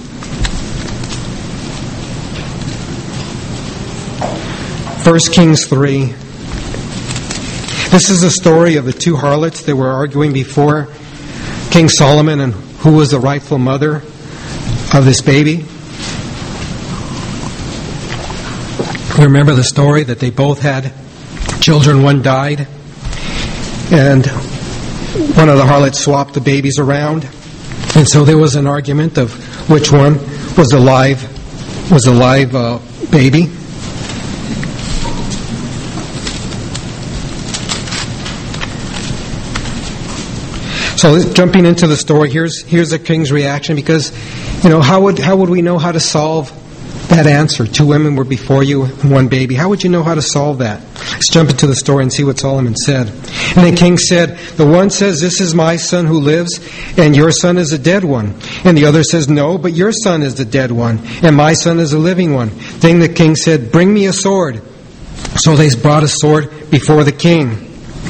First Kings three. This is the story of the two harlots that were arguing before King Solomon and who was the rightful mother of this baby. We remember the story that they both had children. One died, and one of the harlots swapped the babies around, and so there was an argument of which one was the live was the live uh, baby. So jumping into the story, here's here's the king's reaction, because, you know, how would how would we know how to solve that answer? Two women were before you and one baby. How would you know how to solve that? Let's jump into the story and see what Solomon said. And the king said, the one says, this is my son who lives, and your son is a dead one. And the other says, no, but your son is the dead one, and my son is a living one. Then the king said, bring me a sword. So they brought a sword before the king.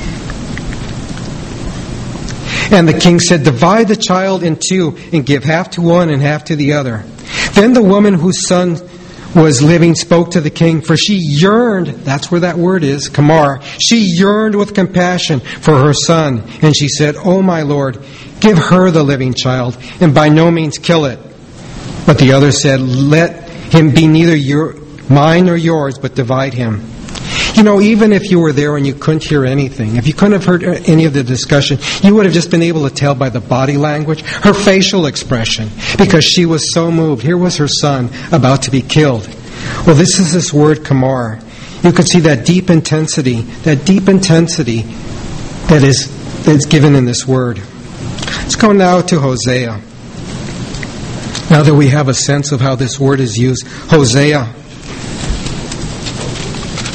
And the king said, divide the child in two and give half to one and half to the other. Then the woman whose son was living spoke to the king, for she yearned, that's where that word is, kamar, she yearned with compassion for her son. And she said, oh my lord, give her the living child, and by no means kill it. But the other said, let him be neither your, mine nor yours, but divide him. You know, even if you were there and you couldn't hear anything, if you couldn't have heard any of the discussion, you would have just been able to tell by the body language, her facial expression, because she was so moved. Here was her son about to be killed. Well, this is this word kamar. You could see that deep intensity, that deep intensity that is that's given in this word. Let's go now to Hosea. Now that we have a sense of how this word is used, Hosea.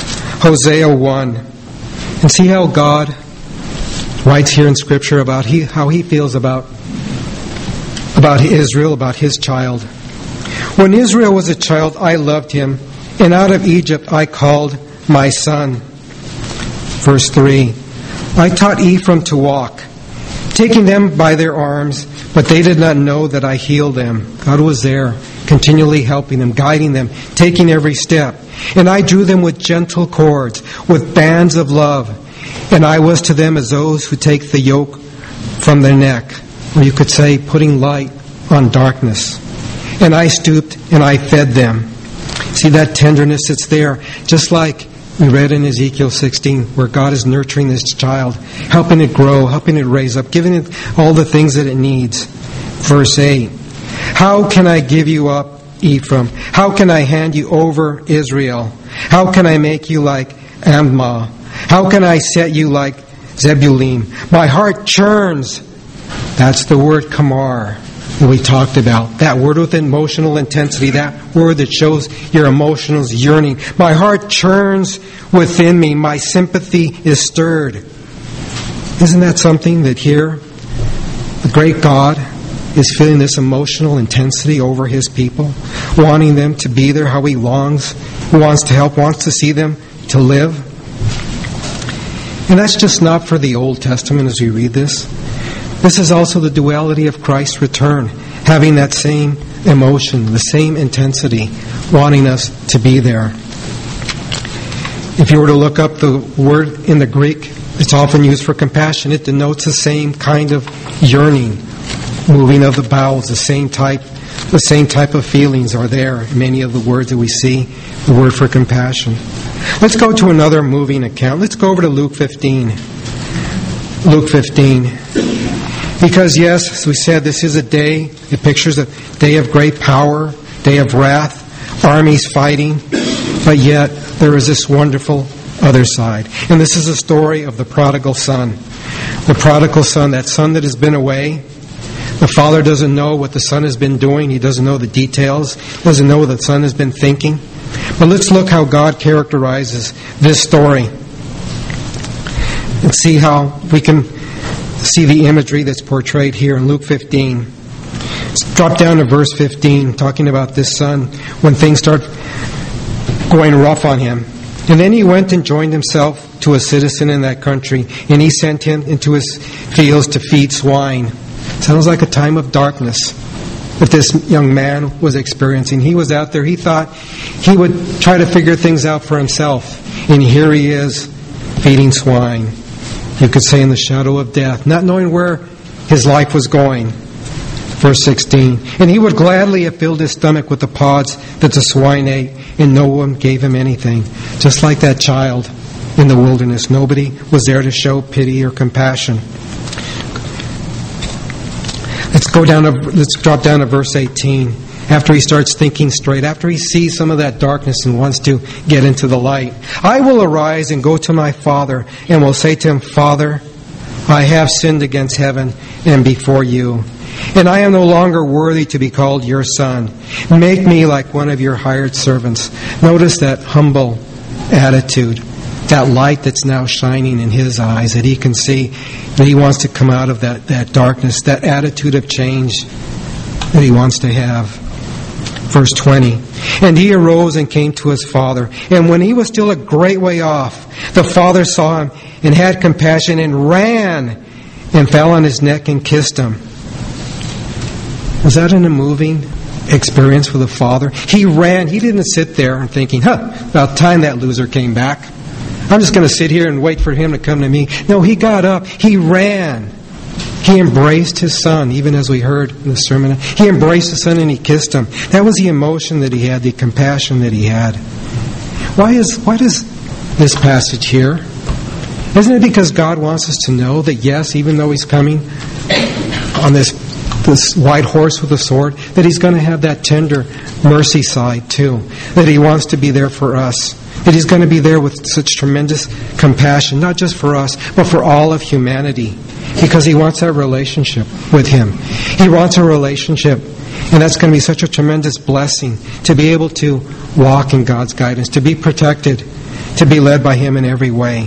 Hosea one and see how God writes here in Scripture about he, how He feels about, about Israel, about His child. When Israel was a child, I loved him, and out of Egypt I called my son. Verse three, I taught Ephraim to walk, taking them by their arms, but they did not know that I healed them. God was there, continually helping them, guiding them, taking every step. And I drew them with gentle cords, with bands of love. And I was to them as those who take the yoke from their neck, or you could say, putting light on darkness. And I stooped and I fed them. See that tenderness that's there, just like we read in Ezekiel sixteen, where God is nurturing this child, helping it grow, helping it raise up, giving it all the things that it needs. Verse eight, how can I give you up, Ephraim? How can I hand you over, Israel? How can I make you like Admah? How can I set you like Zebulun? My heart churns. That's the word kamar that we talked about. That word with emotional intensity. That word that shows your emotional yearning. My heart churns within me. My sympathy is stirred. Isn't that something that here the great God is feeling this emotional intensity over His people, wanting them to be there, how He longs, wants to help, wants to see them to live. And that's just not for the Old Testament as we read this. This is also the duality of Christ's return, having that same emotion, the same intensity, wanting us to be there. If you were to look up the word in the Greek, it's often used for compassion. It denotes the same kind of yearning, moving of the bowels, the same type, the same type of feelings are there in many of the words that we see, the word for compassion. Let's go to another moving account. Let's go over to Luke fifteen. Luke fifteen. Because yes, as we said, this is a day, it pictures a day of great power, day of wrath, armies fighting, but yet there is this wonderful other side. And this is a story of the prodigal son. The prodigal son, that son that has been away. The father doesn't know what the son has been doing. He doesn't know the details. Doesn't know what the son has been thinking. But let's look how God characterizes this story. And see how we can see the imagery that's portrayed here in Luke fifteen. Let's drop down to verse fifteen, talking about this son when things start going rough on him. And then he went and joined himself to a citizen in that country, and he sent him into his fields to feed swine. Sounds like a time of darkness that this young man was experiencing. He was out there. He thought he would try to figure things out for himself. And here he is feeding swine. You could say in the shadow of death, not knowing where his life was going. Verse sixteen. And he would gladly have filled his stomach with the pods that the swine ate, and no one gave him anything. Just like that child in the wilderness. Nobody was there to show pity or compassion. Let's go down to, let's drop down to verse eighteen. After he starts thinking straight, after he sees some of that darkness and wants to get into the light. I will arise and go to my father and will say to him, Father, I have sinned against heaven and before you, and I am no longer worthy to be called your son. Make me like one of your hired servants. Notice that humble attitude, that light that's now shining in his eyes, that he can see that he wants to come out of that, that darkness, that attitude of change that he wants to have. Verse twenty. And he arose and came to his father. And when he was still a great way off, the father saw him and had compassion and ran and fell on his neck and kissed him. Was that an moving experience for the father? He ran. He didn't sit there and thinking, huh, about time that loser came back. I'm just going to sit here and wait for him to come to me. No, he got up. He ran. He embraced his son, even as we heard in the sermon. He embraced his son and he kissed him. That was the emotion that he had, the compassion that he had. Why is why does this passage here? Isn't it because God wants us to know that yes, even though he's coming on this this white horse with a sword, that he's going to have that tender mercy side too. That he wants to be there for us. That he's going to be there with such tremendous compassion, not just for us, but for all of humanity. Because he wants that relationship with him. He wants a relationship. And that's going to be such a tremendous blessing to be able to walk in God's guidance, to be protected, to be led by Him in every way.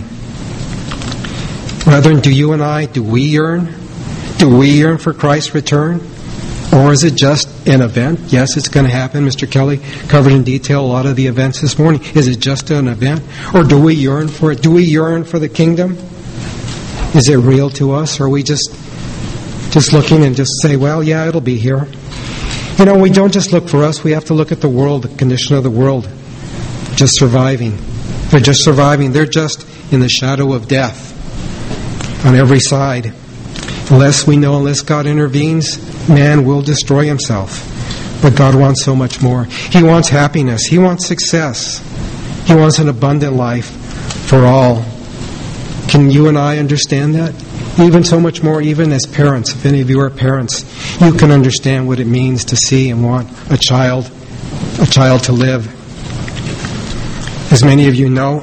Brethren, do you and I, do we yearn? Do we yearn for Christ's return? Or is it just an event? Yes, it's going to happen. Mister Kelly covered in detail a lot of the events this morning. Is it just an event? Or do we yearn for it? Do we yearn for the kingdom? Is it real to us? Or are we just, just looking and just say, well, yeah, it'll be here? You know, we don't just look for us. We have to look at the world, the condition of the world. Just surviving. They're just surviving. They're just in the shadow of death on every side. Unless we know, unless God intervenes, man will destroy himself. But God wants so much more. He wants happiness. He wants success. He wants an abundant life for all. Can you and I understand that? Even so much more, even as parents, if any of you are parents, you can understand what it means to see and want a child, a child to live. As many of you know,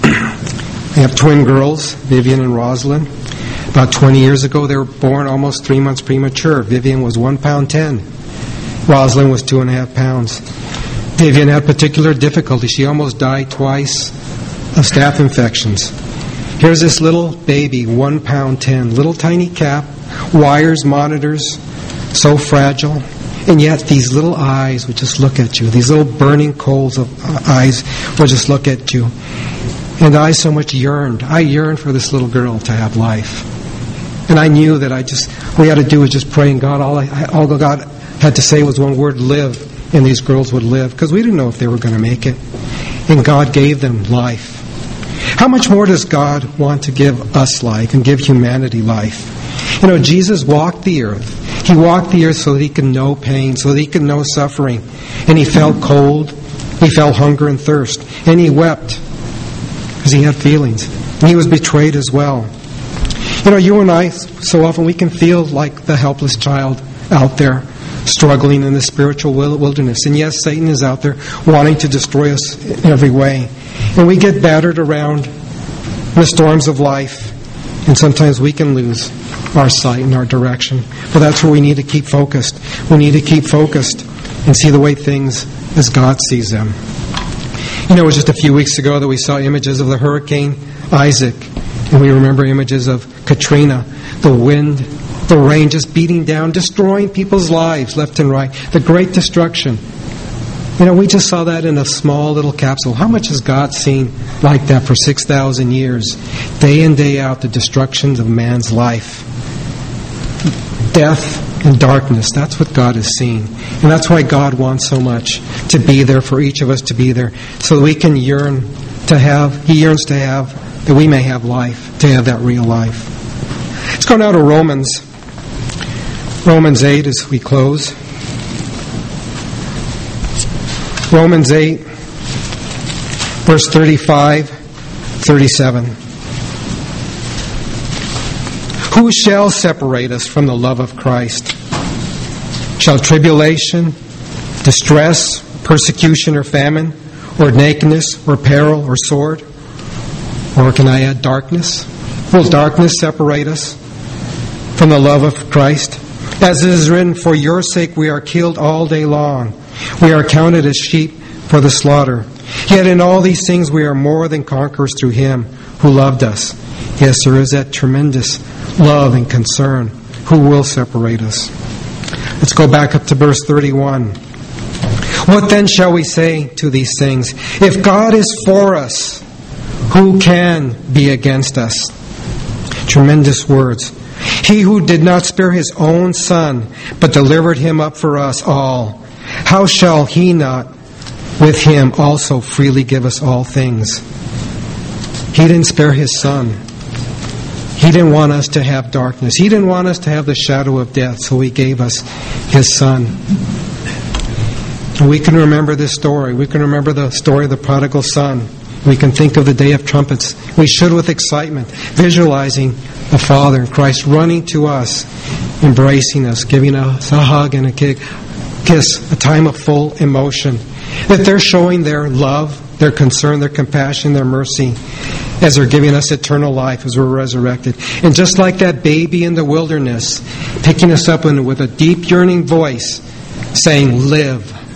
I have twin girls, Vivian and Rosalind. About twenty years ago, they were born almost three months premature. Vivian was one pound ten. Rosalind was two and a half pounds. Vivian had particular difficulty. She almost died twice of staph infections. Here's this little baby, one pound ten, little tiny cap, wires, monitors, so fragile. And yet these little eyes would just look at you. These little burning coals of eyes would just look at you. And I so much yearned. I yearned for this little girl to have life. And I knew that I just, all we had to do was just pray, and God, all, I, all God had to say was one word, live, and these girls would live, because we didn't know if they were going to make it. And God gave them life. How much more does God want to give us life and give humanity life? You know, Jesus walked the earth. He walked the earth so that He could know pain, so that He could know suffering. And He felt cold. He felt hunger and thirst. And He wept because He had feelings. And He was betrayed as well. You know, you and I, so often we can feel like the helpless child out there struggling in the spiritual wilderness. And yes, Satan is out there wanting to destroy us in every way. And we get battered around in the storms of life. And sometimes we can lose our sight and our direction. But that's where we need to keep focused. We need to keep focused and see the way things as God sees them. You know, it was just a few weeks ago that we saw images of the Hurricane Isaac. And we remember images of Katrina, the wind, the rain just beating down, destroying people's lives left and right. The great destruction. You know, we just saw that in a small little capsule. How much has God seen like that for six thousand years? Day in, day out, the destructions of man's life. Death and darkness, that's what God has seen. And that's why God wants so much to be there, for each of us to be there, so that we can yearn to have, He yearns to have, that we may have life, to have that real life. Let's go now to Romans. Romans eight as we close. Romans eight, verse thirty-five, thirty-seven. Who shall separate us from the love of Christ? Shall tribulation, distress, persecution, or famine, or nakedness, or peril, or sword? Or can I add darkness? Will darkness separate us from the love of Christ? As it is written, for your sake we are killed all day long. We are counted as sheep for the slaughter. Yet in all these things we are more than conquerors through Him who loved us. Yes, there is that tremendous love and concern. Who will separate us? Let's go back up to verse thirty-one. What then shall we say to these things? If God is for us, who can be against us? Tremendous words. He who did not spare His own Son, but delivered Him up for us all, how shall He not with Him also freely give us all things? He didn't spare His Son. He didn't want us to have darkness. He didn't want us to have the shadow of death, so He gave us His Son. And we can remember this story. We can remember the story of the prodigal son. We can think of the day of trumpets. We should with excitement, visualizing the Father and Christ running to us, embracing us, giving us a hug and a kiss, a time of full emotion. That they're showing their love, their concern, their compassion, their mercy, as they're giving us eternal life as we're resurrected. And just like that baby in the wilderness, picking us up with a deep yearning voice, saying, live.